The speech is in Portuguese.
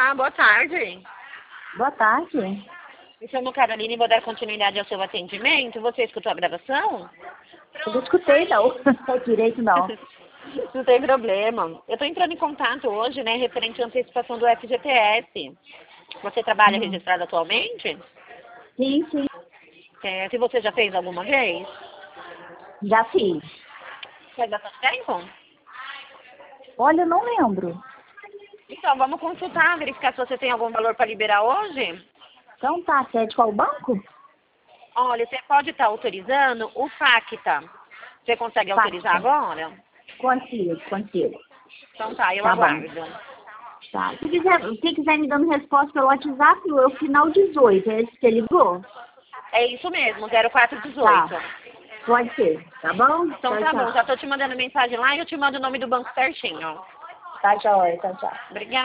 Olá, boa tarde. Boa tarde. Me chamo Carolina e vou dar continuidade ao seu atendimento. Você escutou a gravação? Eu não escutei, não. Direito, não. Não tem problema. Eu estou entrando em contato hoje, né, referente à antecipação do FGTS. Você trabalha registrado atualmente? Sim, sim. Se você já fez alguma vez? Já fiz. Faz bastante tempo? Olha, eu não lembro. Então, vamos consultar, verificar se você tem algum valor para liberar hoje. Então tá, você é de qual banco? Olha, você pode estar autorizando o FACTA. Você consegue autorizar agora? Consigo. Então tá, eu Tá bom. aguardo. Tá. Se quiser me dando resposta pelo WhatsApp, é o final 18. É esse que você ligou? É isso mesmo, 0418. Tá. Pode ser. Tá bom? Então tá bom, já tô te mandando mensagem lá e eu te mando o nome do banco certinho. Tá, joia. Tchau. Obrigada.